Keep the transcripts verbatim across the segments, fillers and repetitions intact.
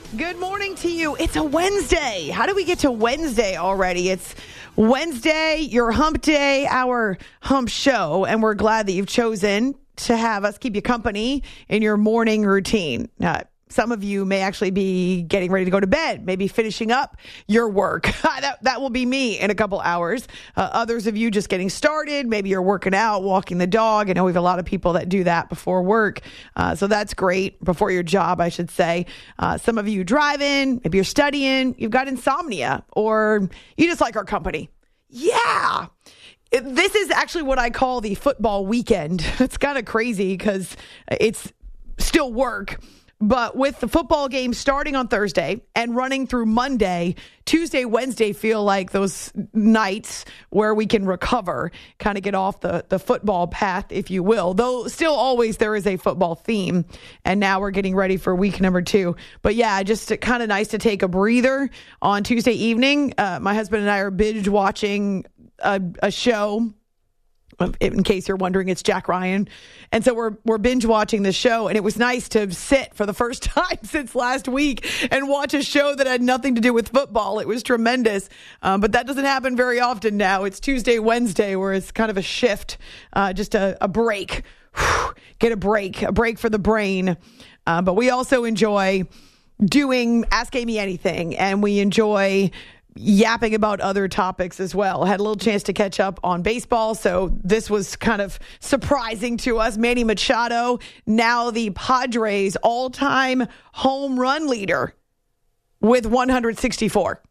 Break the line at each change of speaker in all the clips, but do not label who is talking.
Good morning to you. It's a Wednesday. How do we get to Wednesday already? It's Wednesday, your hump day, our hump show, and we're glad that you've chosen to have us keep you company in your morning routine. Uh, some of you may actually be getting ready to go to bed, maybe finishing up your work. that, that will be me in a couple hours. Uh, others of you just getting started. Maybe you're working out, walking the dog. I know we have a lot of people that do that before work. Uh, so that's great. Before your job, I should say. Uh, some of you driving, maybe you're studying, you've got insomnia, or you just like our company. Yeah. This is actually what I call the football weekend. It's kind of crazy because it's still work. But with the football game starting on Thursday and running through Monday, Tuesday, Wednesday feel like those nights where we can recover, kind of get off the, the football path, if you will. Though still always there is a football theme. And now we're getting ready for week number two. But yeah, just kind of nice to take a breather on Tuesday evening. Uh, my husband and I are binge watching a, a show. In case you're wondering, it's Jack Ryan. And so we're we're binge watching the show, and it was nice to sit for the first time since last week and watch a show that had nothing to do with football. It was tremendous. Um, but that doesn't happen very often now. It's Tuesday, Wednesday, where it's kind of a shift, uh, just a, a break. Whew, get a break, a break for the brain. Uh, but we also enjoy doing Ask Amy Anything, and we enjoy yapping about other topics as well. Had a little chance to catch up on baseball, so this was kind of surprising to us. Manny Machado, now the Padres' all-time home run leader with one hundred sixty-four.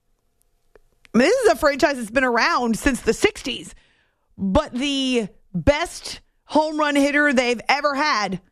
I mean, this is a franchise that's been around since the sixties, but the best home run hitter they've ever had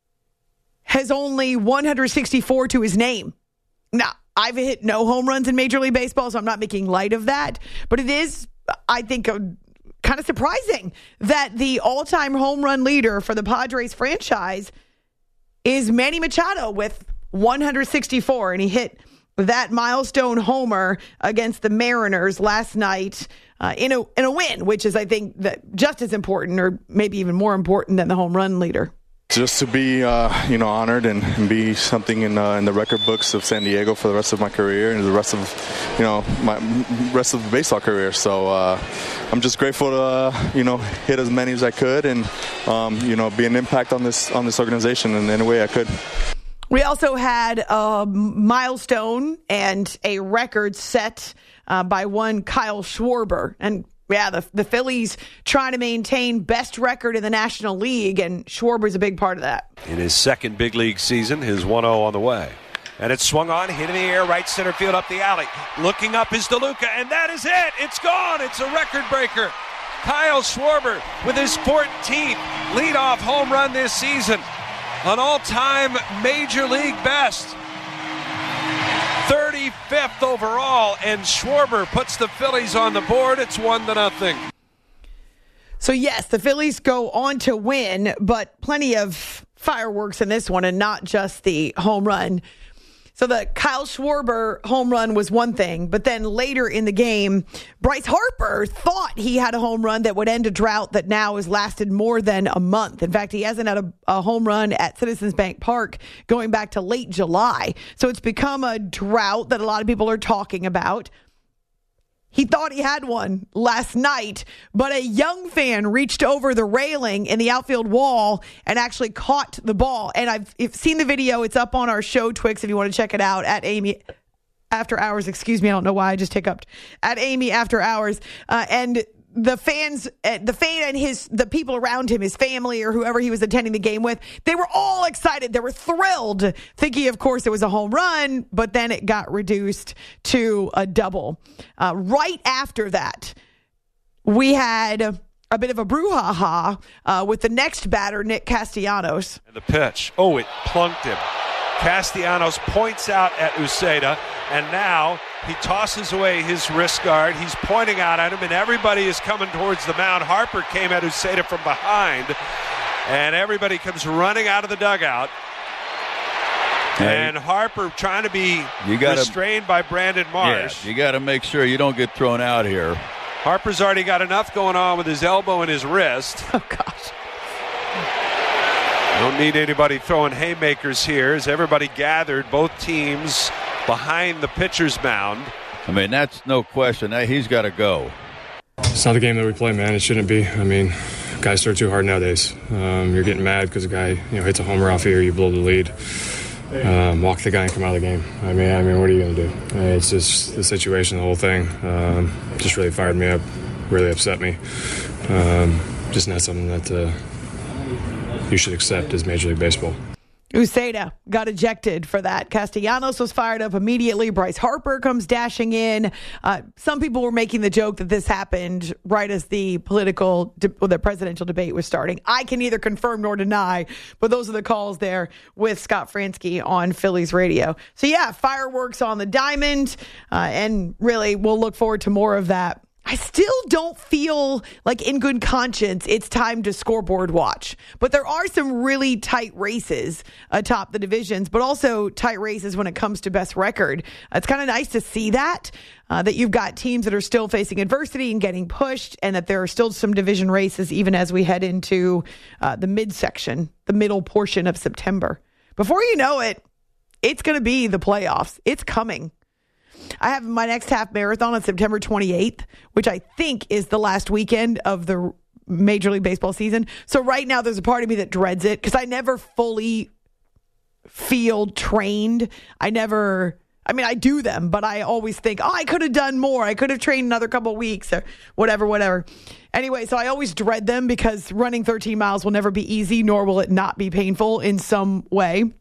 has only one hundred sixty-four to his name. Now, I've hit no home runs in Major League Baseball, so I'm not making light of that. But it is, I think, uh, kind of surprising that the all-time home run leader for the Padres franchise is Manny Machado with one hundred sixty-four. And he hit that milestone homer against the Mariners last night uh, in a in a win, which is, I think, that just as important or maybe even more important than the home run leader.
Just to be, uh, you know, honored and, and be something in uh, in the record books of San Diego for the rest of my career and the rest of, you know, my rest of the baseball career. So uh, I'm just grateful to, uh, you know, hit as many as I could and, um, you know, be an impact on this on this organization in any way I could.
We also had a milestone and a record set uh, by one Kyle Schwarber. And yeah, the, the Phillies trying to maintain best record in the National League, and Schwarber's a big part of that.
In his second big league season, his one oh on the way. And it's swung on, hit in the air, right center field up the alley. Looking up is DeLuca, and that is it. It's gone. It's a record breaker. Kyle Schwarber with his fourteenth leadoff home run this season. An all-time Major League best. thirty-fifth overall, and Schwarber puts the Phillies on the board. It's one to nothing.
So yes, the Phillies go on to win, but plenty of fireworks in this one and not just the home run. So the Kyle Schwarber home run was one thing, but then later in the game, Bryce Harper thought he had a home run that would end a drought that now has lasted more than a month. In fact, he hasn't had a, a home run at Citizens Bank Park going back to late July. So it's become a drought that a lot of people are talking about. He thought he had one last night, but a young fan reached over the railing in the outfield wall and actually caught the ball. And I've if seen the video. It's up on our show, Twix, if you want to check it out, at Amy After Hours. Excuse me, I don't know why I just hiccuped. At Amy After Hours. Uh, and the fans, uh, the fan and his the people around him, his family or whoever he was attending the game with, they were all excited. They were thrilled, thinking, of course, it was a home run, but then it got reduced to a double. Uh, right after that, we had a bit of a brouhaha uh, with the next batter, Nick Castellanos.
And the pitch. Oh, it plunked him. Castellanos points out at Uceta, and now he tosses away his wrist guard. He's pointing out at him, and everybody is coming towards the mound. Harper came at Uceta from behind, and everybody comes running out of the dugout. Hey. And Harper trying to be you gotta, restrained by Brandon Marsh.
Yeah, you got to make sure you don't get thrown out here.
Harper's already got enough going on with his elbow and his wrist.
Oh, gosh.
Don't need anybody throwing haymakers here as everybody gathered, both teams behind the pitcher's mound.
I mean, that's no question. He's got to go.
It's not the game that we play, man. It shouldn't be. I mean, guys start too hard nowadays. Um, you're getting mad because a guy, you know, hits a homer off here, you blow the lead. Um, walk the guy and come out of the game. I mean, I mean, what are you going to do? I mean, it's just the situation, the whole thing. Um, just really fired me up, really upset me. Um, just not something that uh, you should accept as Major League Baseball.
Uceda got ejected for that. Castellanos was fired up immediately. Bryce Harper comes dashing in. Uh, some people were making the joke that this happened right as the political, de- well, the presidential debate was starting. I can neither confirm nor deny, but those are the calls there with Scott Fransky on Phillies radio. So yeah, fireworks on the diamond, uh, and really we'll look forward to more of that. I still don't feel like in good conscience it's time to scoreboard watch. But there are some really tight races atop the divisions, but also tight races when it comes to best record. It's kind of nice to see that, uh, that you've got teams that are still facing adversity and getting pushed, and that there are still some division races even as we head into uh, the midsection, the middle portion of September. Before you know it, it's going to be the playoffs. It's coming. I have my next half marathon on September twenty-eighth, which I think is the last weekend of the Major League Baseball season. So right now there's a part of me that dreads it because I never fully feel trained. I never, I mean, I do them, but I always think, oh, I could have done more. I could have trained another couple of weeks or whatever, whatever. Anyway, so I always dread them because running thirteen miles will never be easy, nor will it not be painful in some way.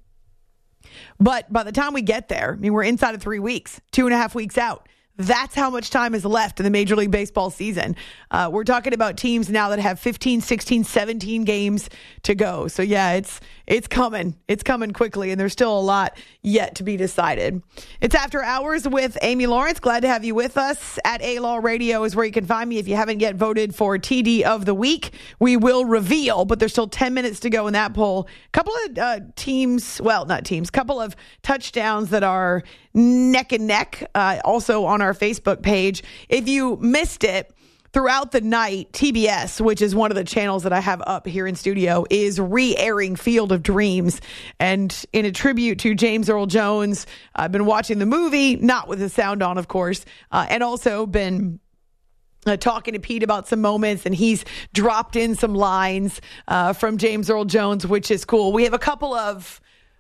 But by the time we get there, I mean, we're inside of three weeks, two and a half weeks out. That's how much time is left in the Major League Baseball season. Uh, we're talking about teams now that have fifteen, sixteen, seventeen games to go. So, yeah, it's it's coming. It's coming quickly, and there's still a lot yet to be decided. It's After Hours with Amy Lawrence. Glad to have you with us. At A-Law Radio is where you can find me. If you haven't yet voted for T D of the Week, we will reveal, but there's still ten minutes to go in that poll. A couple of uh, teams, well, not teams, couple of touchdowns that are neck and neck, uh, also on our Facebook page. If you missed it, throughout the night, T B S, which is one of the channels that I have up here in studio, is re-airing Field of Dreams. And in a tribute to James Earl Jones, I've been watching the movie, not with the sound on, of course, uh, and also been Uh, talking to Pete about some moments, and he's dropped in some lines uh, from James Earl Jones, which is cool. We have a couple of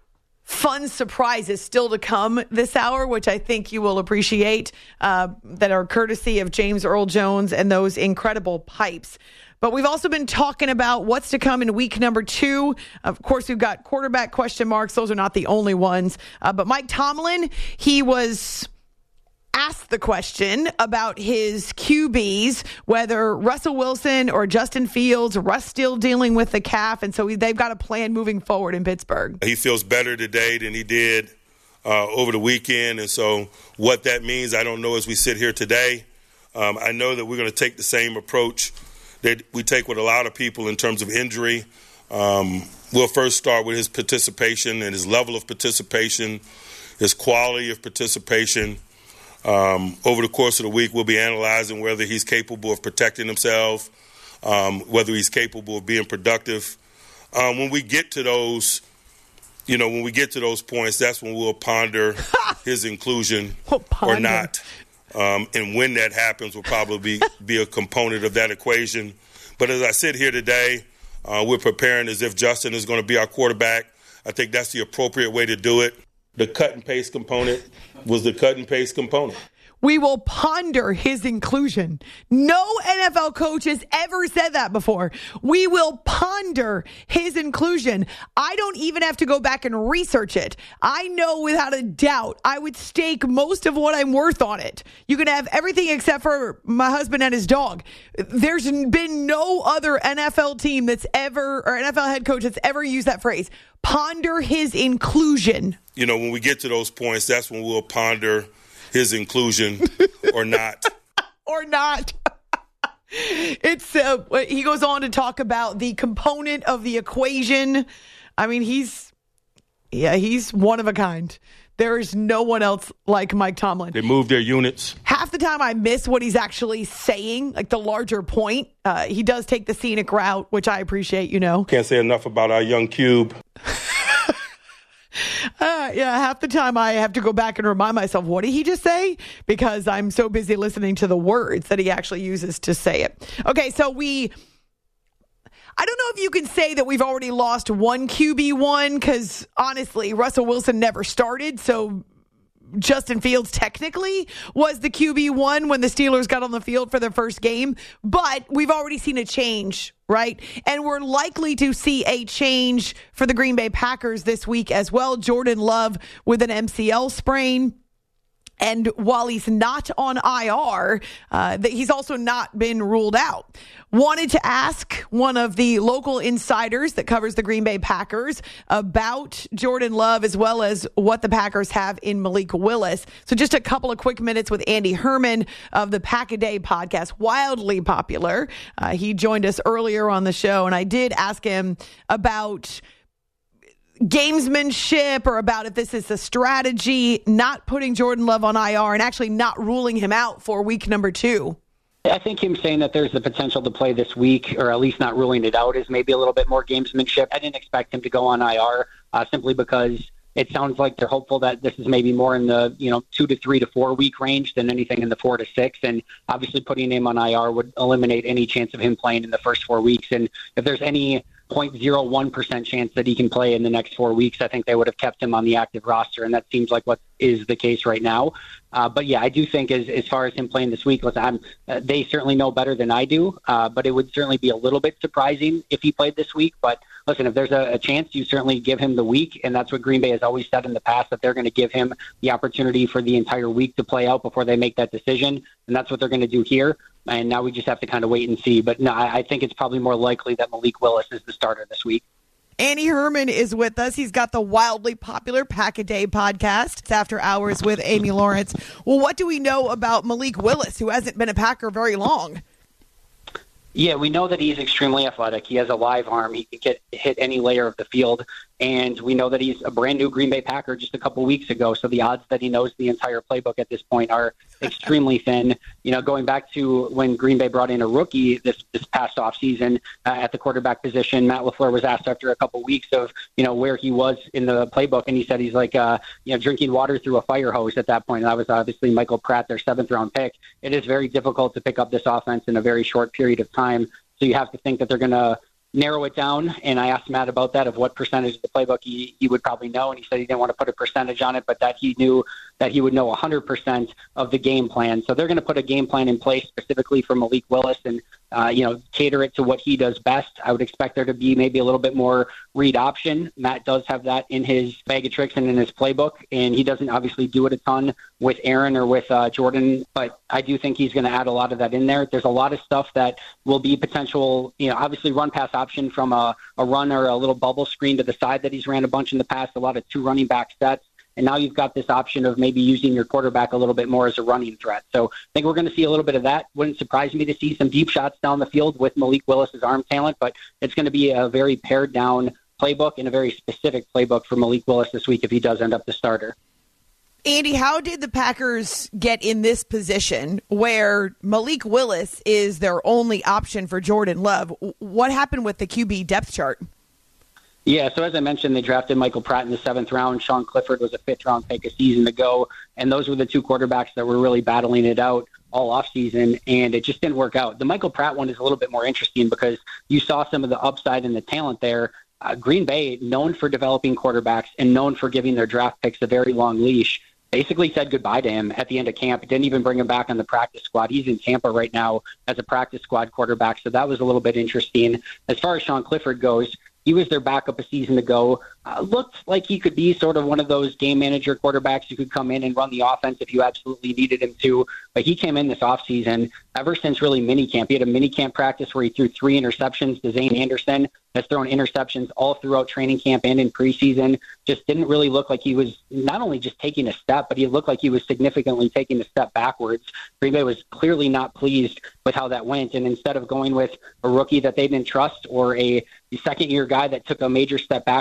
fun surprises still to come this hour, which I think you will appreciate, uh, that are courtesy of James Earl Jones and those incredible pipes. But we've also been talking about what's to come in week number two. Of course, we've got quarterback question marks. Those are not the only ones. Uh, but Mike Tomlin, he was asked the question about his Q Bs, whether Russell Wilson or Justin Fields. Russ still dealing with the calf, and so they've got a plan moving forward in Pittsburgh.
He feels better today than he did uh, over the weekend, and so what that means, I don't know as we sit here today. Um, I know that we're going to take the same approach that we take with a lot of people in terms of injury. Um, we'll first start with his participation and his level of participation, his quality of participation. Um, over the course of the week, we'll be analyzing whether he's capable of protecting himself, um, whether he's capable of being productive. Um, when we get to those, you know, when we get to those points, that's when we'll ponder his inclusion
we'll ponder.
or not. Um, and when that happens will probably be, be a component of that equation. But as I sit here today, uh, we're preparing as if Justin is going to be our quarterback. I think that's the appropriate way to do it. The cut and paste component was the cut and paste component.
We will ponder his inclusion. No N F L coach has ever said that before. We will ponder his inclusion. I don't even have to go back and research it. I know without a doubt I would stake most of what I'm worth on it. You can have everything except for my husband and his dog. There's been no other N F L team that's ever, or N F L head coach that's ever used that phrase. Ponder his inclusion.
You know, when we get to those points, that's when we'll ponder his inclusion or not.
or not. It's uh, he goes on to talk about the component of the equation. I mean, he's yeah, he's one of a kind. There is no one else like Mike Tomlin.
They moved their units.
Half the time I miss what he's actually saying, like the larger point. Uh, he does take the scenic route, which I appreciate, you know.
Can't say enough about our young Cube.
Uh, yeah, half the time I have to go back and remind myself, what did he just say? Because I'm so busy listening to the words that he actually uses to say it. Okay, so we, I don't know if you can say that we've already lost one Q B one, because honestly, Russell Wilson never started, so Justin Fields technically was the Q B one when the Steelers got on the field for their first game, but we've already seen a change, right? And we're likely to see a change for the Green Bay Packers this week as well. Jordan Love with an M C L sprain. And while he's not on I R, uh, that he's also not been ruled out. Wanted to ask one of the local insiders that covers the Green Bay Packers about Jordan Love, as well as what the Packers have in Malik Willis. So just a couple of quick minutes with Andy Herman of the Pack-A-Day podcast, wildly popular. Uh, he joined us earlier on the show, and I did ask him about gamesmanship, or about if this is a strategy, not putting Jordan Love on I R and actually not ruling him out for week number two.
I think him saying that there's the potential to play this week, or at least not ruling it out, is maybe a little bit more gamesmanship. I didn't expect him to go on I R uh, simply because it sounds like they're hopeful that this is maybe more in the, you know, two to three to four week range than anything in the four to six. And obviously putting him on I R would eliminate any chance of him playing in the first four weeks. And if there's any zero point zero one percent chance that he can play in the next four weeks, I think they would have kept him on the active roster. And that seems like what is the case right now. Uh, but yeah, I do think as as far as him playing this week, listen, I'm, uh, they certainly know better than I do. Uh, but it would certainly be a little bit surprising if he played this week. But listen, if there's a, a chance, you certainly give him the week. And that's what Green Bay has always said in the past, that they're going to give him the opportunity for the entire week to play out before they make that decision. And that's what they're going to do here. And now we just have to kind of wait and see. But no, I, I think it's probably more likely that Malik Willis is the starter this week.
Andy Herman is with us. He's got the wildly popular Pack-A-Day podcast. It's After Hours with Amy Lawrence. Well, what do we know about Malik Willis, who hasn't been a Packer very long?
Yeah, we know that he's extremely athletic. He has a live arm. He can get hit any layer of the field. And we know that he's a brand new Green Bay Packer just a couple weeks ago. So the odds that he knows the entire playbook at this point are extremely thin. You know, going back to when Green Bay brought in a rookie this, this past offseason uh, at the quarterback position, Matt LaFleur was asked after a couple weeks of, you know, where he was in the playbook. And he said he's like, uh, you know, drinking water through a fire hose at that point. And that was obviously Michael Pratt, their seventh round pick. It is very difficult to pick up this offense in a very short period of time. So you have to think that they're going to narrow it down. And I asked Matt about that, of what percentage of the playbook he, he would probably know. And he said he didn't want to put a percentage on it, but that he knew that he would know one hundred percent of the game plan. So they're going to put a game plan in place specifically for Malik Willis and, uh, you know, cater it to what he does best. I would expect there to be maybe a little bit more read option. Matt does have that in his bag of tricks and in his playbook, and he doesn't obviously do it a ton with Aaron or with uh, Jordan, but I do think he's going to add a lot of that in there. There's a lot of stuff that will be potential, you know, obviously run pass option from a, a run or a little bubble screen to the side that he's ran a bunch in the past, a lot of two running back sets. And now you've got this option of maybe using your quarterback a little bit more as a running threat. So I think we're going to see a little bit of that. Wouldn't surprise me to see some deep shots down the field with Malik Willis's arm talent, but it's going to be a very pared down playbook and a very specific playbook for Malik Willis this week if he does end up the starter.
Andy, how did the Packers get in this position where Malik Willis is their only option for Jordan Love? What happened with the Q B depth chart?
Yeah, so as I mentioned, they drafted Michael Pratt in the seventh round. Sean Clifford was a fifth-round pick a season ago, and those were the two quarterbacks that were really battling it out all offseason, and it just didn't work out. The Michael Pratt one is a little bit more interesting because you saw some of the upside and the talent there. Uh, Green Bay, known for developing quarterbacks and known for giving their draft picks a very long leash, basically said goodbye to him at the end of camp. Didn't even bring him back on the practice squad. He's in Tampa right now as a practice squad quarterback, so that was a little bit interesting. As far as Sean Clifford goes, he was their backup a season ago. Uh, looked like he could be sort of one of those game manager quarterbacks who could come in and run the offense if you absolutely needed him to. But he came in this offseason, ever since really minicamp. He had a minicamp practice where he threw three interceptions to Zane Anderson. Has thrown interceptions all throughout training camp and in preseason. Just didn't really look like he was not only just taking a step, but he looked like he was significantly taking a step backwards. Green Bay was clearly not pleased with how that went. And instead of going with a rookie that they didn't trust or a second-year guy that took a major step backwards and was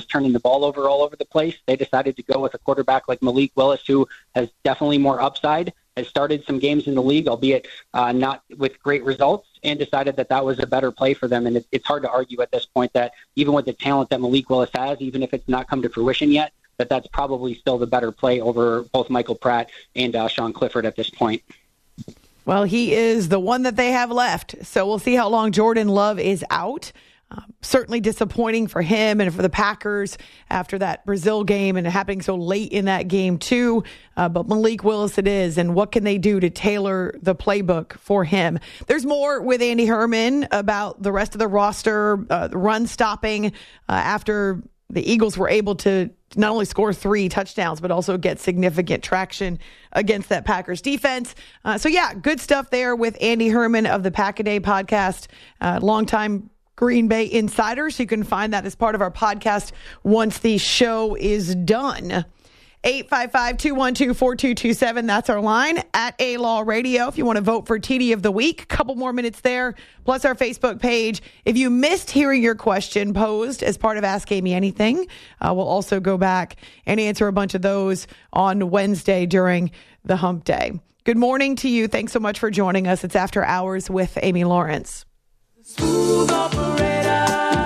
turning the ball over all over the place. They decided to go with a quarterback like Malik Willis, who has definitely more upside, has started some games in the league, albeit uh, not with great results, and decided that that was a better play for them. And it, it's hard to argue at this point that even with the talent that Malik Willis has, even if it's not come to fruition yet, that that's probably still the better play over both Michael Pratt and uh, Sean Clifford at this point.
Well, he is the one that they have left. So we'll see how long Jordan Love is out. Uh, certainly disappointing for him and for the Packers after that Brazil game and it happening so late in that game too. Uh, but Malik Willis it is. And what can they do to tailor the playbook for him? There's more with Andy Herman about the rest of the roster, uh, run stopping uh, after the Eagles were able to not only score three touchdowns, but also get significant traction against that Packers defense. Uh, so, yeah, good stuff there with Andy Herman of the Pack-A-Day podcast, uh, longtime Green Bay insider. So you can find that as part of our podcast once the show is done. eight five five, two one two, four two two seven. That's our line at A-Law Radio. If you want to vote for T D of the Week, couple more minutes there, plus our Facebook page. If you missed hearing your question posed as part of Ask Amy Anything, uh, we'll also go back and answer a bunch of those on Wednesday during the Hump Day. Good morning to you. Thanks so much for joining us. It's After Hours with Amy Lawrence.
Smooth operator.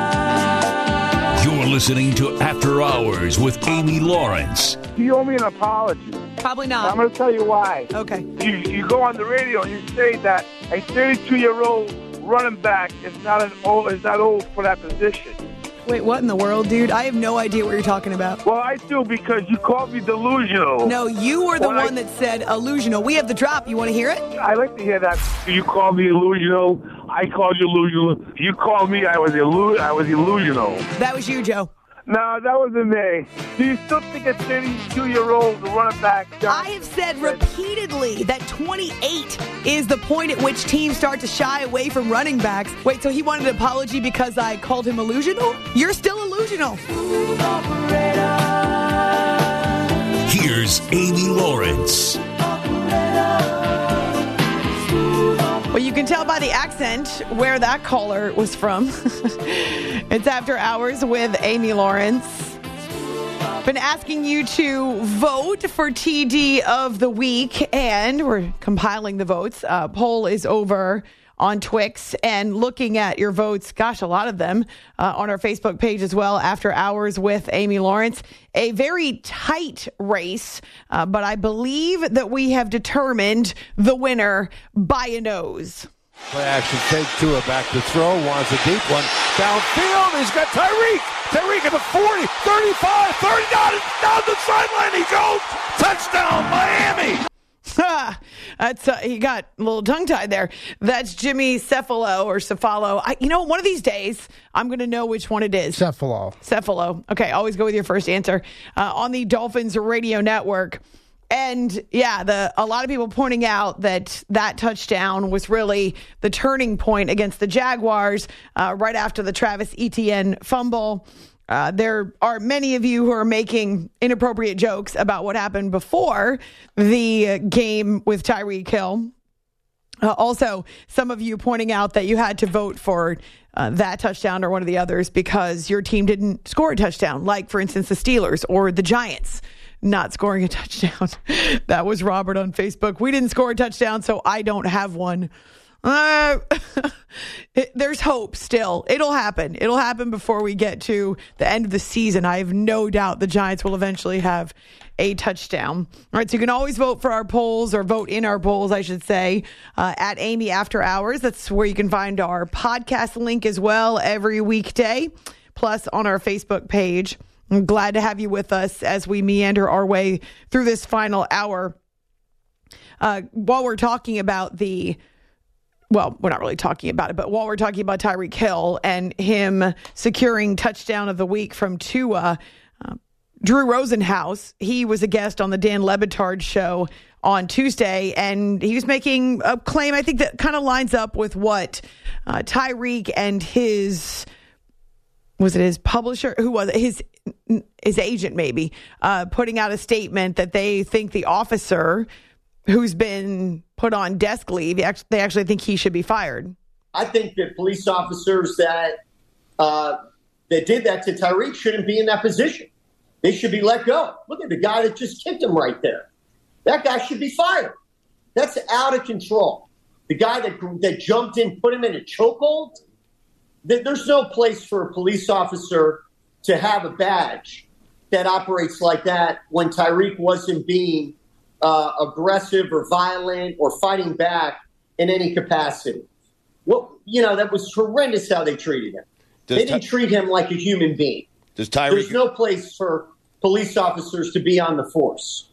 You're listening to After Hours with Amy Lawrence.
You owe me an apology.
Probably not.
I'm going to tell you why.
Okay.
You you go on the radio and you say that a thirty-two-year-old running back is not an old is not old for that position.
Wait, what in the world, dude? I have no idea what you're talking about.
Well, I do because you called me delusional.
No, you were the
when
one
I,
that said illusional. We have the drop. You want to hear it?
I like to hear that. You called me illusional. I called you illusional. You called me. I was illu- I was illusional.
That was you, Joe.
No, that wasn't me. Do you still think a thirty-two-year-old running back?
I have said repeatedly that twenty-eight is the point at which teams start to shy away from running backs. Wait, so he wanted an apology because I called him illusional? You're still illusional.
Here's Amy Lawrence.
Well, you can tell by the accent where that caller was from. It's After Hours with Amy Lawrence. Been asking you to vote for T D of the Week, and we're compiling the votes. Uh, poll is over on Twix, and looking at your votes, gosh, a lot of them, uh, on our Facebook page as well, After Hours with Amy Lawrence. A very tight race, uh, but I believe that we have determined the winner by a nose.
Play action, fake Tua back to throw, wants a deep one. Downfield, he's got Tyreek. Tyreek at the forty, thirty-five, thirty, down, down the sideline he goes. Touchdown, Miami.
That's uh, he got a little tongue-tied there. That's Jimmy Cefalo or Cefalo. I, you know, one of these days, I'm going to know which one it is.
Cefalo.
Cefalo. Okay, always go with your first answer. Uh, on the Dolphins radio network. And, yeah, the a lot of people pointing out that that touchdown was really the turning point against the Jaguars uh, right after the Travis Etienne fumble. Uh, there are many of you who are making inappropriate jokes about what happened before the game with Tyreek Hill. Uh, also, some of you pointing out that you had to vote for uh, that touchdown or one of the others because your team didn't score a touchdown, like, for instance, the Steelers or the Giants not scoring a touchdown. That was Robert on Facebook. We didn't score a touchdown, so I don't have one. Uh, it, there's hope still. It'll happen. It'll happen before we get to the end of the season. I have no doubt the Giants will eventually have a touchdown. All right, so you can always vote for our polls or vote in our polls, I should say, uh, at Amy After Hours. That's where you can find our podcast link as well every weekday, plus on our Facebook page. I'm glad to have you with us as we meander our way through this final hour. Uh, while we're talking about the Well, we're not really talking about it, but while we're talking about Tyreek Hill and him securing touchdown of the week from Tua, uh, Drew Rosenhaus, he was a guest on the Dan Le Batard show on Tuesday, and he was making a claim, I think, that kind of lines up with what uh, Tyreek and his, was it his publisher? Who was it? His, his agent, maybe, uh, putting out a statement that they think the officer who's been put on desk leave, they actually think he should be fired.
I think that police officers that uh,
that did that to Tyreek shouldn't be in that position. They should be let go. Look at the guy that just kicked him right there. That guy should be fired. That's out of control. The guy that that jumped in, put him in a chokehold. There's no place for a police officer to have a badge that operates like that when Tyreek wasn't being uh, aggressive or violent or fighting back in any capacity. Well, you know, that was horrendous how they treated him. Does they didn't Ty- treat him like a human being.
Does Tyreek?
There's no place for police officers to be on the force.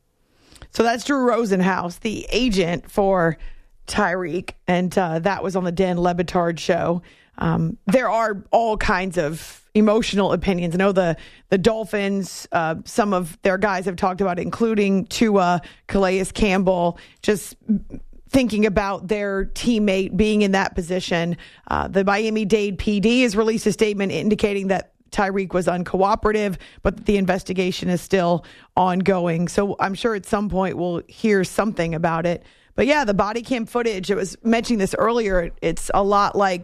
So that's Drew Rosenhaus, the agent for Tyreek, and uh, that was on the Dan Le Batard show. Um, there are all kinds of emotional opinions. I know the the Dolphins, uh, some of their guys have talked about it, including Tua, Calais Campbell, just thinking about their teammate being in that position. Uh, the Miami-Dade P D has released a statement indicating that Tyreek was uncooperative, but the investigation is still ongoing. So I'm sure at some point we'll hear something about it. But yeah, the body cam footage, it was mentioning this earlier, it's a lot like,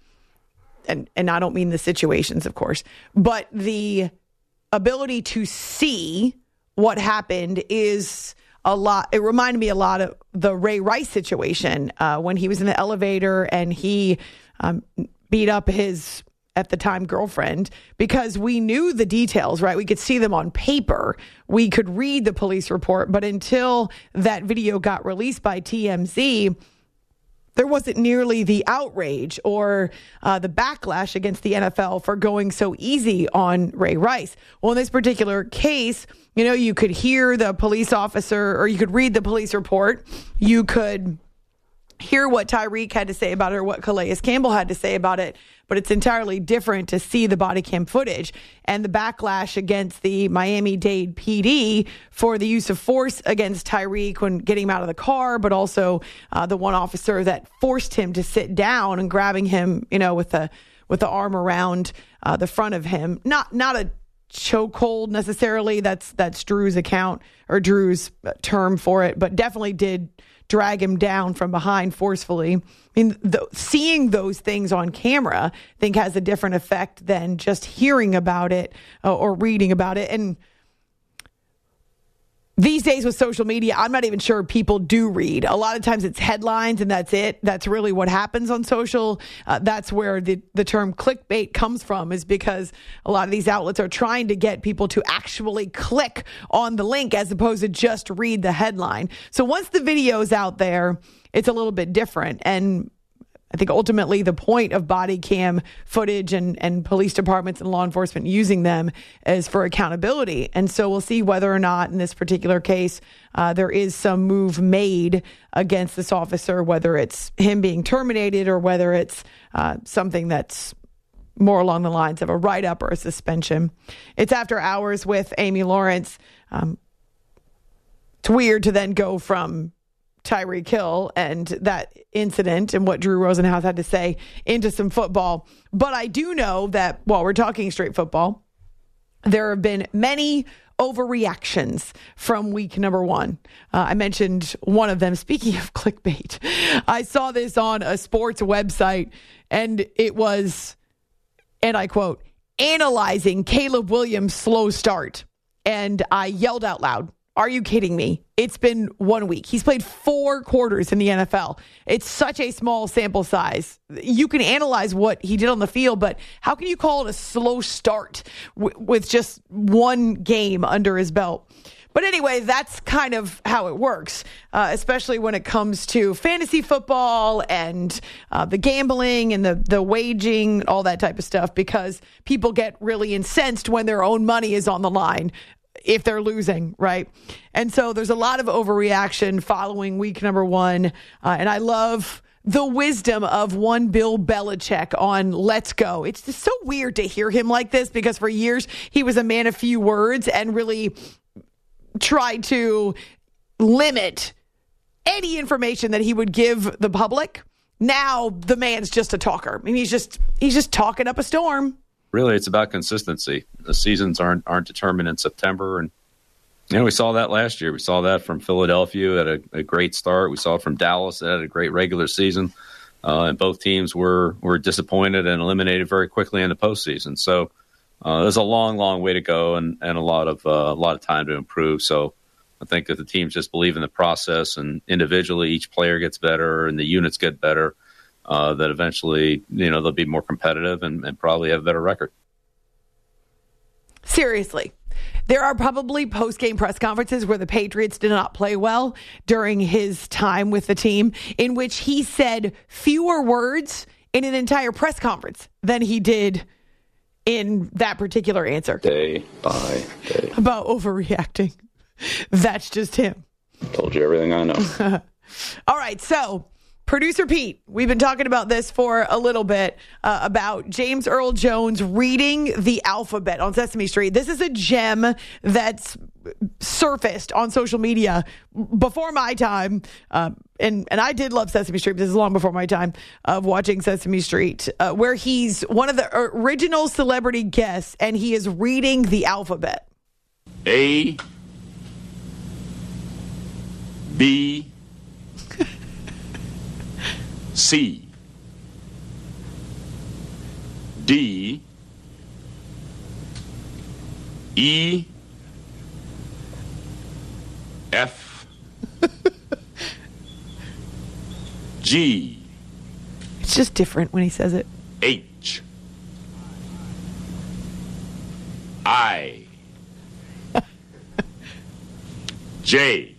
and, and I don't mean the situations, of course, but the ability to see what happened is a lot. It reminded me a lot of the Ray Rice situation uh, when he was in the elevator and he um, beat up his, at the time, girlfriend, because we knew the details, right? We could see them on paper. We could read the police report, but until that video got released by T M Z, there wasn't nearly the outrage or uh, the backlash against the N F L for going so easy on Ray Rice. Well, in this particular case, you know, you could hear the police officer or you could read the police report. You could hear what Tyreek had to say about it or what Calais Campbell had to say about it, but it's entirely different to see the body cam footage and the backlash against the Miami-Dade P D for the use of force against Tyreek when getting him out of the car, but also uh, the one officer that forced him to sit down and grabbing him, you know, with the with the arm around uh, the front of him. Not not a chokehold necessarily. That's that's Drew's account or Drew's term for it, but definitely did drag him down from behind forcefully. I mean, the, seeing those things on camera, I think, has a different effect than just hearing about it uh, or reading about it. And these days with social media, I'm not even sure people do read. A lot of times it's headlines and that's it. That's really what happens on social. Uh, that's where the, the term clickbait comes from, is because a lot of these outlets are trying to get people to actually click on the link as opposed to just read the headline. So once the video's out there, it's a little bit different. And I think ultimately the point of body cam footage and, and police departments and law enforcement using them is for accountability. And so we'll see whether or not in this particular case uh, there is some move made against this officer, whether it's him being terminated or whether it's uh, something that's more along the lines of a write-up or a suspension. It's After Hours with Amy Lawrence. Um, it's weird to then go from Tyreek Hill and that incident and what Drew Rosenhaus had to say into some football. But I do know that while we're talking straight football, there have been many overreactions from week number one. Uh, I mentioned one of them. Speaking of clickbait, I saw this on a sports website and it was, and I quote, analyzing Caleb Williams' slow start. And I yelled out loud, "Are you kidding me? It's been one week. He's played four quarters in the N F L. It's such a small sample size. You can analyze what he did on the field, but how can you call it a slow start w- with just one game under his belt?" But anyway, that's kind of how it works, uh, especially when it comes to fantasy football and uh, the gambling and the, the waging, all that type of stuff, because people get really incensed when their own money is on the line if they're losing, right? And so there's a lot of overreaction following week number one. Uh, and I love the wisdom of one Bill Belichick on Let's Go. It's just so weird to hear him like this because for years he was a man of few words and really tried to limit any information that he would give the public. Now the man's just a talker. I mean, he's just he's just talking up a storm.
Really, it's about consistency. The seasons aren't aren't determined in September, and you know we saw that last year. We saw that from Philadelphia at a, a great start. We saw it from Dallas that had a great regular season. uh, and both teams were were disappointed and eliminated very quickly in the postseason. So uh, there's a long, long way to go, and, and a lot of uh, a lot of time to improve. So I think that the teams just believe in the process, and individually each player gets better and the units get better. Uh, that eventually, you know, they'll be more competitive and, and probably have a better record.
Seriously, there are probably post-game press conferences where the Patriots did not play well during his time with the team, in which he said fewer words in an entire press conference than he did in that particular answer.
Day by day.
About overreacting. That's just him.
Told you everything I know.
All right, so producer Pete, we've been talking about this for a little bit, uh, about James Earl Jones reading the alphabet on Sesame Street. This is a gem that's surfaced on social media before my time. Uh, and, and I did love Sesame Street, but this is long before my time of watching Sesame Street, uh, where he's one of the original celebrity guests, and he is reading the alphabet.
A, B, C, D, E, F, G.
It's just different when he says it.
H, I, J,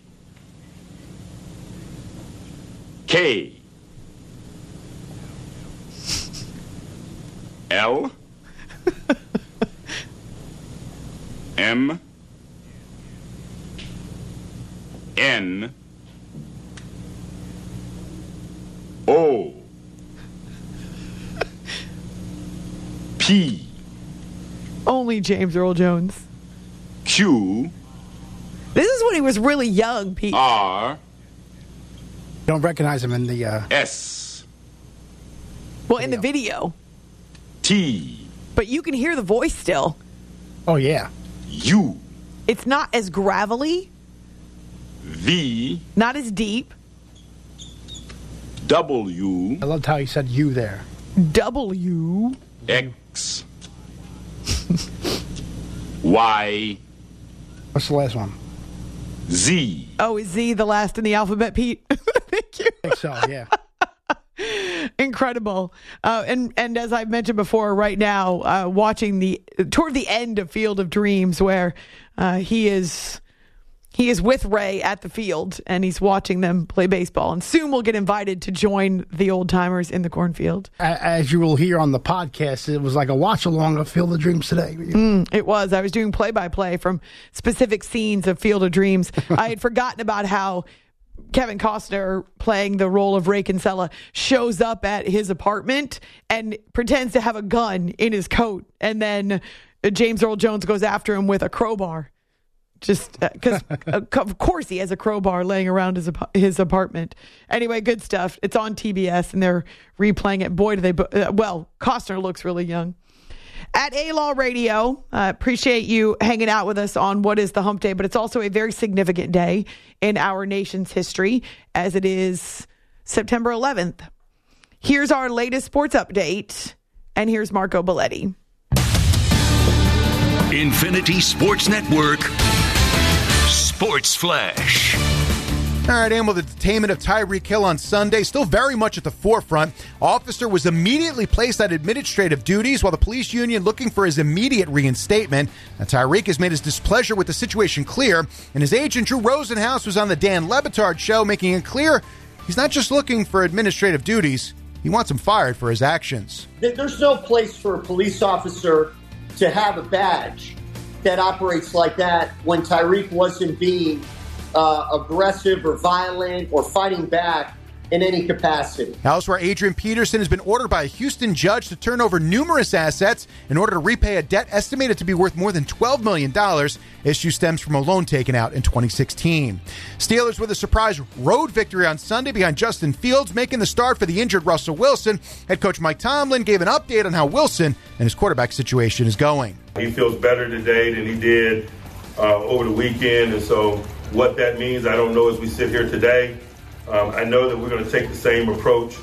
K, L, M, N, O, P.
Only James Earl Jones.
Q.
This is when he was really young, Pete.
R.
Don't recognize him in the... Uh...
S.
Well, in the video.
T.
But you can hear the voice still.
Oh, yeah.
U.
It's not as gravelly.
V.
Not as deep.
W.
I loved how he said you there.
W.
X. Y.
What's the last one?
Z.
Oh, is Z the last in the alphabet, Pete? Thank you.
I think so, yeah.
Incredible. Uh, and, and as I mentioned before, right now, uh, watching the toward the end of Field of Dreams, where uh, he is he is with Ray at the field and he's watching them play baseball. And soon we'll get invited to join the old timers in the cornfield.
As you will hear on the podcast, it was like a watch along of Field of Dreams today.
Mm, it was. I was doing play by play from specific scenes of Field of Dreams. I had forgotten about how Kevin Costner, playing the role of Ray Kinsella, shows up at his apartment and pretends to have a gun in his coat. And then James Earl Jones goes after him with a crowbar. Just because, uh, of course, he has a crowbar laying around his his apartment. Anyway, good stuff. It's on T B S, and they're replaying it. Boy, do they... Uh, well, Costner looks really young. At A-Law Radio, uh, appreciate you hanging out with us on what is the Hump Day, but it's also a very significant day in our nation's history, as it is September eleventh. Here's our latest sports update, and here's Marco Belletti.
Infinity Sports Network Sports Flash.
All right, and with the detainment of Tyreek Hill on Sunday still very much at the forefront, officer was immediately placed on administrative duties while the police union looking for his immediate reinstatement. Now, Tyreek has made his displeasure with the situation clear, and his agent Drew Rosenhaus was on the Dan Le Batard show making it clear he's not just looking for administrative duties, he wants him fired for his actions.
There's no place for a police officer to have a badge that operates like that when Tyreek wasn't being uh, aggressive or violent or fighting back in any capacity.
Elsewhere, Adrian Peterson has been ordered by a Houston judge to turn over numerous assets in order to repay a debt estimated to be worth more than twelve million dollars. Issue stems from a loan taken out in twenty sixteen. Steelers with a surprise road victory on Sunday behind Justin Fields, making the start for the injured Russell Wilson. Head coach Mike Tomlin gave an update on how Wilson and his quarterback situation is going.
He feels better today than he did uh, over the weekend, and so what that means, I don't know as we sit here today. Um, I know that we're going to take the same approach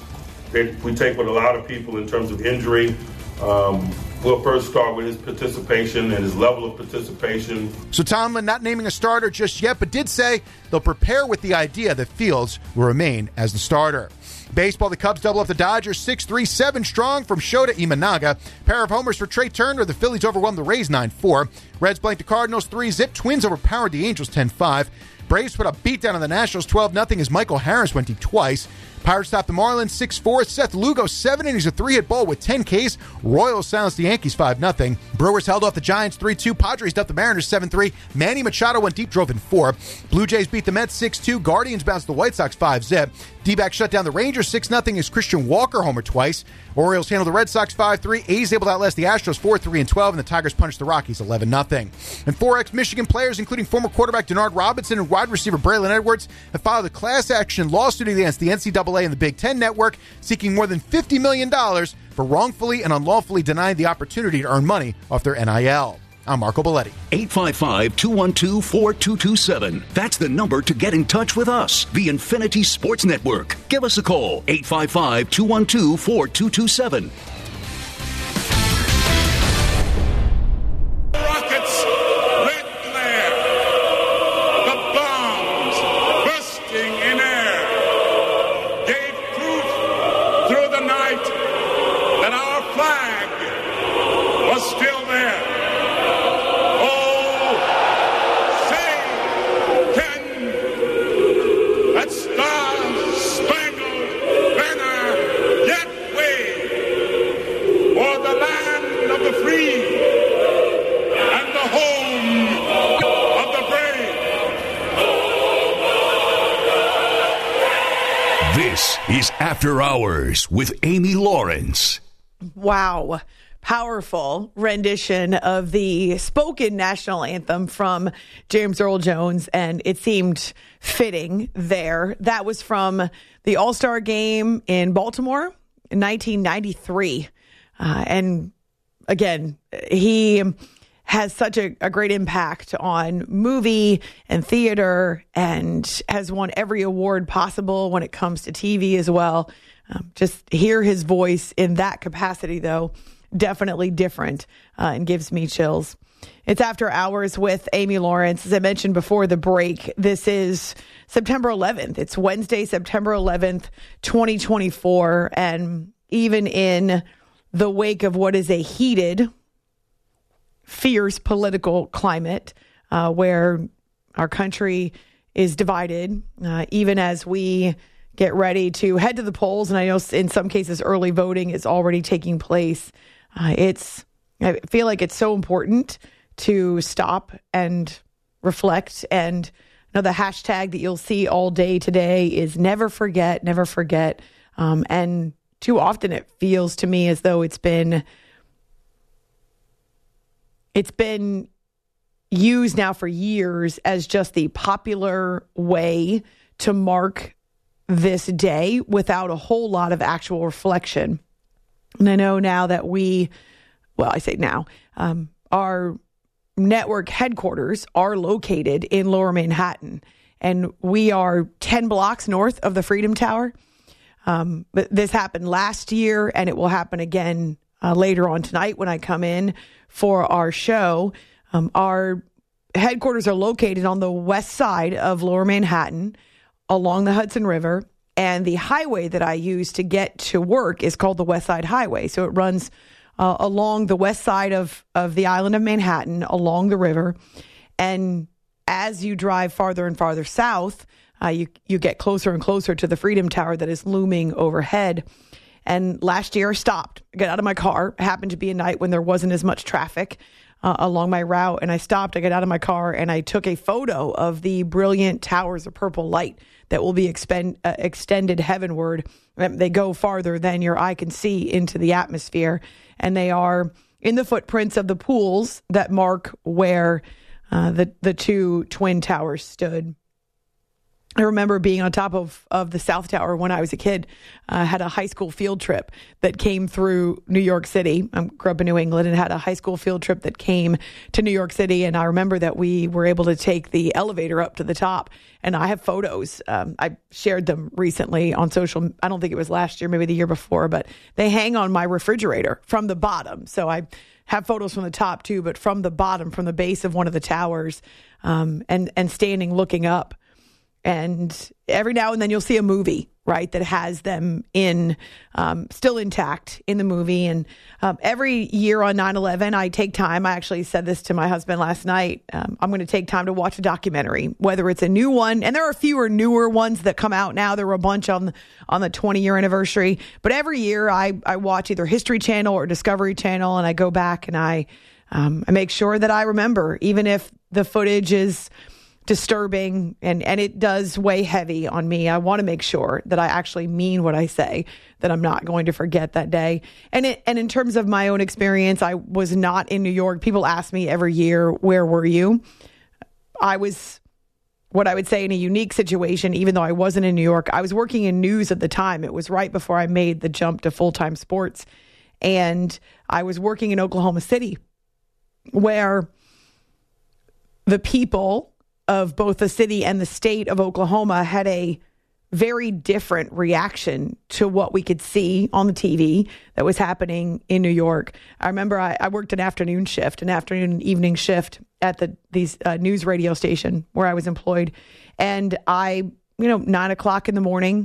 that we take with a lot of people in terms of injury. Um, we'll first start with his participation and his level of participation.
So Tomlin not naming a starter just yet, but did say they'll prepare with the idea that Fields will remain as the starter. Baseball, the Cubs double up the Dodgers six three, seven strong from Shota Imanaga. Pair of homers for Trey Turner. The Phillies overwhelmed the Rays nine four. Reds blanked the Cardinals three zip. Twins overpowered the Angels ten five. Braves put a beatdown on the Nationals twelve nothing as Michael Harris went deep twice. Pirates topped the Marlins six four. Seth Lugo, seven innings of three-hit ball with ten Ks. Royals silenced the Yankees five nothing. Brewers held off the Giants three two. Padres dumped the Mariners seven three. Manny Machado went deep, drove in four. Blue Jays beat the Mets six two. Guardians bounced the White Sox five zip. D-backs shut down the Rangers six nothing as Christian Walker homered twice. Orioles handled the Red Sox five three. A's able to outlast the Astros four three and twelve, and the Tigers punched the Rockies eleven nothing. And four ex-Michigan players, including former quarterback Denard Robinson and wide receiver Braylon Edwards, have filed a class action lawsuit against the N C double A and the Big Ten Network, seeking more than fifty million dollars for wrongfully and unlawfully denying the opportunity to earn money off their N I L. I'm Marco Belletti.
eight five five, two one two, four two two seven. That's the number to get in touch with us, the Infinity Sports Network. Give us a call, eight five five, two one two, four two two seven.
Rockets, red glare, the bombs bursting in air, gave proof through the night that our flag was still there.
This is After Hours with Amy Lawrence.
Wow. Powerful rendition of the spoken national anthem from James Earl Jones, and it seemed fitting there. That was from the All-Star Game in Baltimore in nineteen ninety-three. Uh, and again, he has such a, a great impact on movie and theater and has won every award possible when it comes to T V as well. Um, just hear his voice in that capacity, though, definitely different uh, and gives me chills. It's After Hours with Amy Lawrence. As I mentioned before the break, this is September eleventh. It's Wednesday, September eleventh, twenty twenty-four. And even in the wake of what is a heated, fierce political climate uh, where our country is divided, uh, even as we get ready to head to the polls, and I know in some cases early voting is already taking place. Uh, it's I feel like it's so important to stop and reflect. And you know, the hashtag that you'll see all day today is never forget, never forget. Um, and too often it feels to me as though it's been it's been used now for years as just the popular way to mark this day without a whole lot of actual reflection. And I know now that we, well, I say now, um, our network headquarters are located in Lower Manhattan, and we are ten blocks north of the Freedom Tower. Um, but this happened last year, and it will happen again uh, later on tonight when I come in for our show. Um, our headquarters are located on the west side of Lower Manhattan along the Hudson River, and the highway that I use to get to work is called the West Side Highway. So it runs uh, along the west side of, of the island of Manhattan, along the river. And as you drive farther and farther south, uh, you, you get closer and closer to the Freedom Tower that is looming overhead. And last year I stopped, got out of my car. It happened to be a night when there wasn't as much traffic uh, along my route. And I stopped, I got out of my car, and I took a photo of the brilliant towers of purple light that will be expend, uh, extended heavenward. They go farther than your eye can see into the atmosphere. And they are in the footprints of the pools that mark where uh, the, the two twin towers stood. I remember being on top of, of the South Tower when I was a kid. I uh, had a high school field trip that came through New York City. I grew up in New England and had a high school field trip that came to New York City. And I remember that we were able to take the elevator up to the top. And I have photos. Um, I shared them recently on social. I don't think it was last year, maybe the year before, but they hang on my refrigerator from the bottom. So I have photos from the top too, but from the bottom, from the base of one of the towers, um, and, and standing looking up. And every now and then you'll see a movie, right, that has them in, um, still intact in the movie. And um, every year on nine eleven, I take time. I actually said this to my husband last night. Um, I'm going to take time to watch a documentary, whether it's a new one. And there are fewer newer ones that come out now. There were a bunch on, on the twenty-year anniversary. But every year I, I watch either History Channel or Discovery Channel, and I go back and I, um, I make sure that I remember, even if the footage is disturbing and, and it does weigh heavy on me. I want to make sure that I actually mean what I say, that I'm not going to forget that day. And it, and in terms of my own experience, I was not in New York. People ask me every year, where were you? I was, what I would say, in a unique situation, even though I wasn't in New York. I was working in news at the time. It was right before I made the jump to full-time sports. And I was working in Oklahoma City, where the people of both the city and the state of Oklahoma had a very different reaction to what we could see on the T V that was happening in New York. I remember I, I worked an afternoon shift, an afternoon and evening shift at the these uh, news radio station where I was employed. And I, you know, nine o'clock in the morning,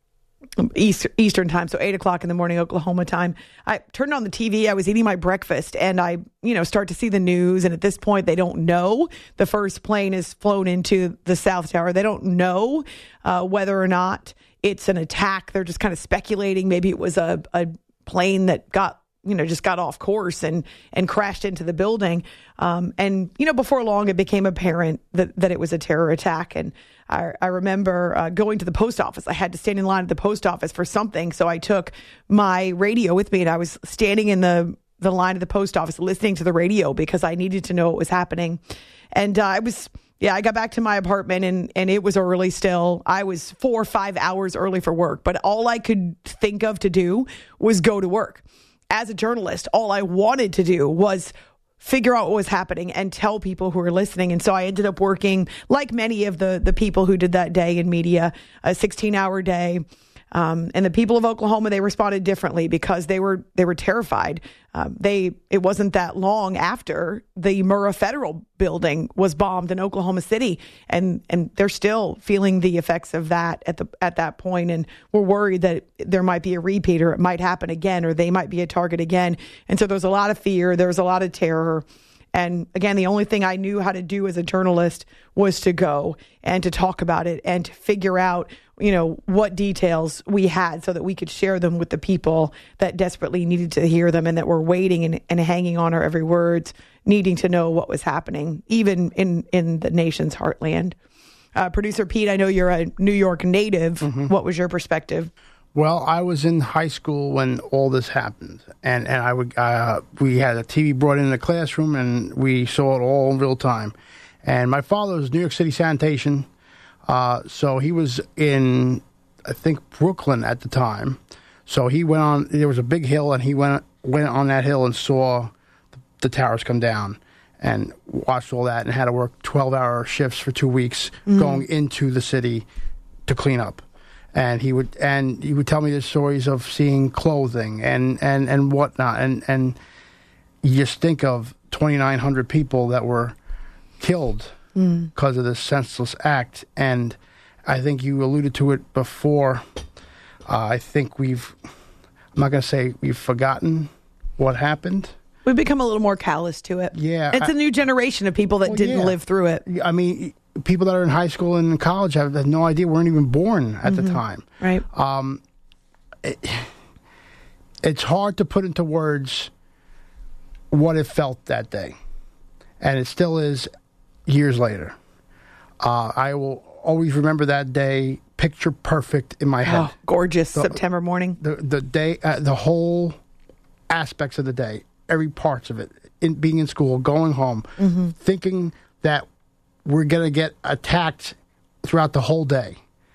East, Eastern time, so eight o'clock in the morning, Oklahoma time. I turned on the T V. I was eating my breakfast, and I, you know, start to see the news. And at this point, they don't know the first plane is flown into the South Tower. They don't know uh, whether or not it's an attack. They're just kind of speculating. Maybe it was a, a plane that got, you know, just got off course and and crashed into the building. Um, and, you know, before long, it became apparent that, that it was a terror attack. And I, I remember uh, going to the post office. I had to stand in line at the post office for something. So I took my radio with me, and I was standing in the, the line of the post office listening to the radio because I needed to know what was happening. And uh, I was... Yeah, I got back to my apartment and, and it was early still. I was four or five hours early for work, but all I could think of to do was go to work. As a journalist, all I wanted to do was figure out what was happening and tell people who were listening. And so I ended up working, like many of the, the people who did that day in media, a sixteen-hour day. Um, and the people of Oklahoma, they responded differently because they were they were terrified. Um, they it wasn't that long after the Murrah Federal Building was bombed in Oklahoma City, and and they're still feeling the effects of that at the at that point, and we're worried that there might be a repeat, or it might happen again, or they might be a target again. And so there's a lot of fear, there's a lot of terror. And again, the only thing I knew how to do as a journalist was to go and to talk about it and to figure out, you know, what details we had so that we could share them with the people that desperately needed to hear them and that were waiting and, and hanging on our every word, needing to know what was happening, even in, in the nation's heartland. Uh, Producer Pete, I know you're a New York native. Mm-hmm. What was your perspective?
Well, I was in high school when all this happened, and, and I would uh, we had a T V brought in the classroom, and we saw it all in real time. And my father was New York City Sanitation, uh, so he was in, I think, Brooklyn at the time. So he went on, there was a big hill, and he went went on that hill and saw the, the towers come down and watched all that and had to work twelve-hour shifts for two weeks mm-hmm. going into the city to clean up. And he would and he would tell me the stories of seeing clothing and, and, and whatnot. And, and you just think of twenty-nine hundred people that were killed mm. because of this senseless act. And I think you alluded to it before. Uh, I think we've, I'm not going to say we've forgotten what happened.
We've become a little more callous to it.
Yeah.
It's I, a new generation of people that well, didn't
yeah.
live through it.
I mean, people that are in high school and in college have, have no idea, weren't even born at mm-hmm. the time.
Right.
Um, it, it's hard to put into words what it felt that day. And it still is years later. Uh, I will always remember that day picture perfect in my head.
Oh, gorgeous
the,
September morning.
The, the day, uh, the whole aspects of the day, every parts of it, in being in school, going home, mm-hmm. thinking that we're going to get attacked throughout the whole day.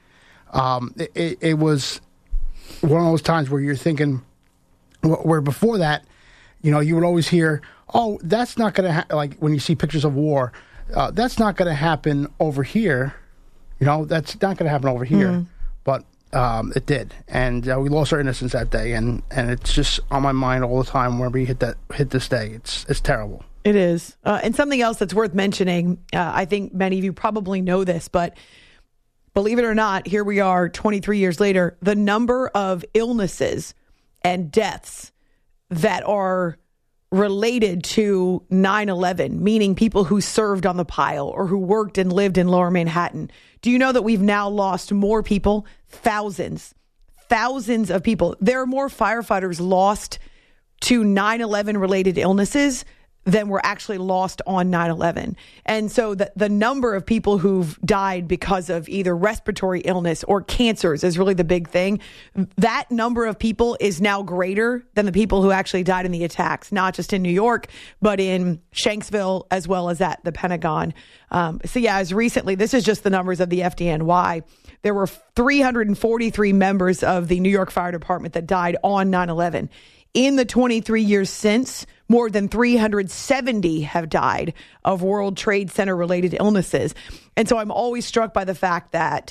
Um, it, it, it was one of those times where you're thinking, where before that, you know, you would always hear, oh, that's not going to ha-, like when you see pictures of war, uh, that's not going to happen over here. You know, that's not going to happen over here. Mm. But um, it did. And uh, we lost our innocence that day. And, and it's just on my mind all the time when we hit that hit this day. It's it's terrible.
It is. Uh, and something else that's worth mentioning, uh, I think many of you probably know this, but believe it or not, here we are twenty-three years later, the number of illnesses and deaths that are related to nine eleven, meaning people who served on the pile or who worked and lived in Lower Manhattan. Do you know that we've now lost more people? Thousands, thousands of people. There are more firefighters lost to nine eleven related illnesses than were actually lost on nine eleven. And so the, the number of people who've died because of either respiratory illness or cancers is really the big thing. That number of people is now greater than the people who actually died in the attacks, not just in New York, but in Shanksville as well as at the Pentagon. Um, so yeah, as recently, this is just the numbers of the F D N Y. There were three hundred forty-three members of the New York Fire Department that died on nine eleven. In the twenty-three years since, more than three hundred seventy have died of World Trade Center related illnesses. And so I'm always struck by the fact that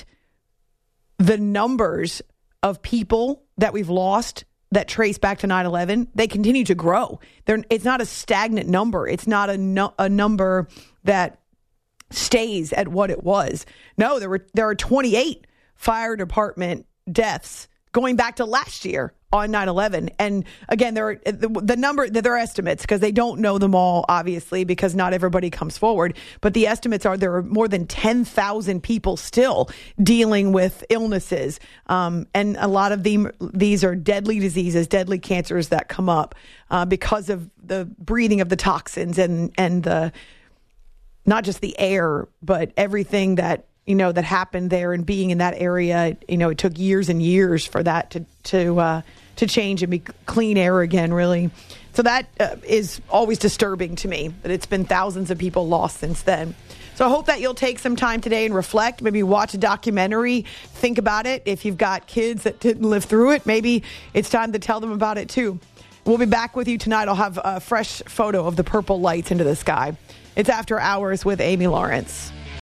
the numbers of people that we've lost that trace back to nine eleven, they continue to grow. They're, it's not a stagnant number. It's not a, no, a number that stays at what it was. No, there were there are twenty-eight fire department deaths going back to last year on nine eleven. And again, there are the, the number, there are estimates because they don't know them all, obviously, because not everybody comes forward. But the estimates are there are more than ten thousand people still dealing with illnesses. Um, and a lot of them, these are deadly diseases, deadly cancers that come up uh, because of the breathing of the toxins and, and the, not just the air, but everything that, you know, that happened there and being in that area. You know, it took years and years for that to, to, uh, to change and be clean air again, really. So that uh, is always disturbing to me, that it's been thousands of people lost since then. So I hope that you'll take some time today and reflect, maybe watch a documentary, think about it. If you've got kids that didn't live through it, maybe it's time to tell them about it too. We'll be back with you tonight. I'll have a fresh photo of the purple lights into the sky. It's After Hours with Amy Lawrence.